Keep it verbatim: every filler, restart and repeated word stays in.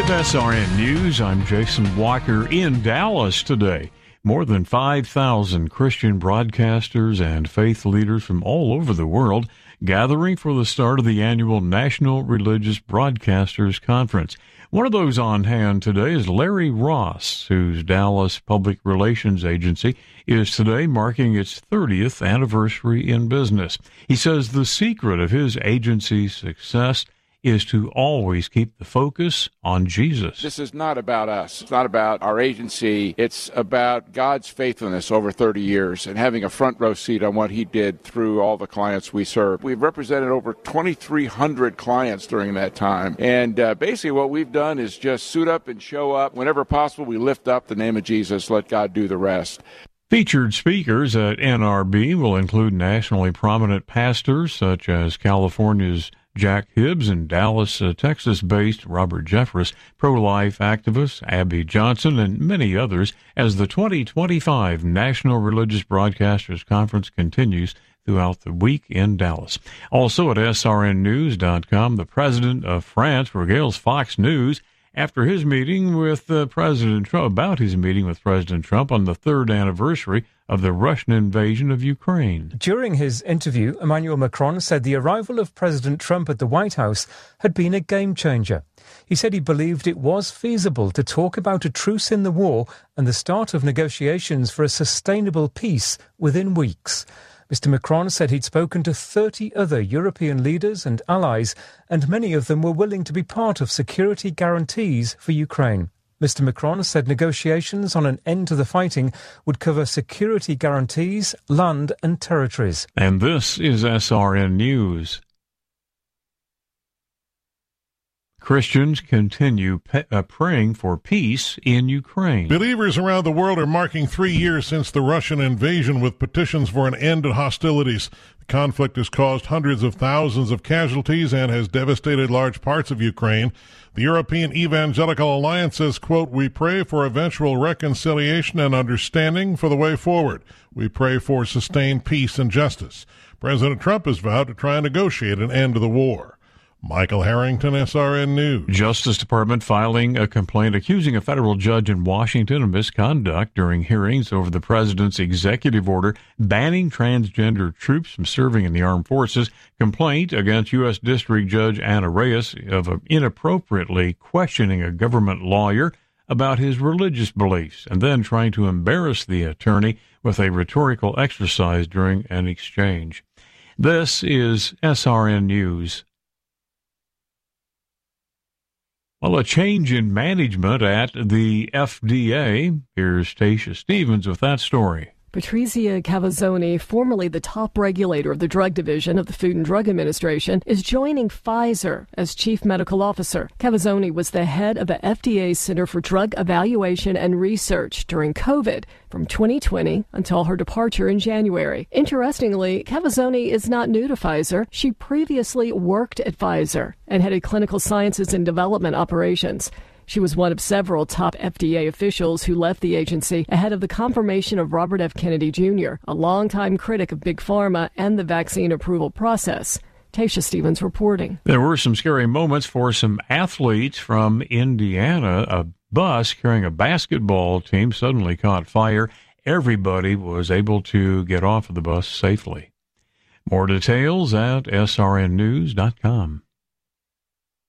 With S R N News, I'm Jason Walker in Dallas today. More than five thousand Christian broadcasters and faith leaders from all over the world gathering for the start of the annual National Religious Broadcasters Conference. One of those on hand today is Larry Ross, whose Dallas Public Relations Agency is today marking its thirtieth anniversary in business. He says the secret of his agency's success is to always keep the focus on Jesus. This is not about us. It's not about our agency. It's about God's faithfulness over thirty years and having a front row seat on what he did through all the clients we serve. We've represented over twenty-three hundred clients during that time. And uh, basically what we've done is just suit up and show up. Whenever possible, we lift up the name of Jesus, let God do the rest. Featured speakers at N R B will include nationally prominent pastors such as California's Jack Hibbs and Dallas, uh, Texas-based Robert Jeffress, pro-life activist Abby Johnson, and many others as the twenty twenty-five National Religious Broadcasters Conference continues throughout the week in Dallas. Also at S R N news dot com, the president of France regales Fox News after his meeting with uh, President Trump, about his meeting with President Trump on the third anniversary of the Russian invasion of Ukraine. During his interview, Emmanuel Macron said the arrival of President Trump at the White House had been a game changer. He said he believed it was feasible to talk about a truce in the war and the start of negotiations for a sustainable peace within weeks. Mister Macron said he'd spoken to thirty other European leaders and allies, and many of them were willing to be part of security guarantees for Ukraine. Mister Macron said negotiations on an end to the fighting would cover security guarantees, land and territories. And this is S R N News. Christians continue pe- uh, praying for peace in Ukraine. Believers around the world are marking three years since the Russian invasion with petitions for an end to hostilities. The conflict has caused hundreds of thousands of casualties and has devastated large parts of Ukraine. The European Evangelical Alliance says, quote, "We pray for eventual reconciliation and understanding for the way forward. We pray for sustained peace and justice." President Trump has vowed to try and negotiate an end to the war. Michael Harrington, S R N News. Justice Department filing a complaint accusing a federal judge in Washington of misconduct during hearings over the president's executive order banning transgender troops from serving in the armed forces. Complaint against U S. District Judge Anna Reyes of inappropriately questioning a government lawyer about his religious beliefs and then trying to embarrass the attorney with a rhetorical exercise during an exchange. This is S R N News. Well, a change in management at the F D A. Here's Tasha Stevens with that story. Patrizia Cavazzoni, formerly the top regulator of the drug division of the Food and Drug Administration, is joining Pfizer as chief medical officer. Cavazzoni was the head of the F D A's Center for Drug Evaluation and Research during COVID from twenty twenty until her departure in January. Interestingly, Cavazzoni is not new to Pfizer. She previously worked at Pfizer and headed clinical sciences and development operations. She was one of several top F D A officials who left the agency ahead of the confirmation of Robert F. Kennedy Junior, a longtime critic of Big Pharma and the vaccine approval process. Tasha Stevens reporting. There were some scary moments for some athletes from Indiana. A bus carrying a basketball team suddenly caught fire. Everybody was able to get off of the bus safely. More details at S R N news dot com.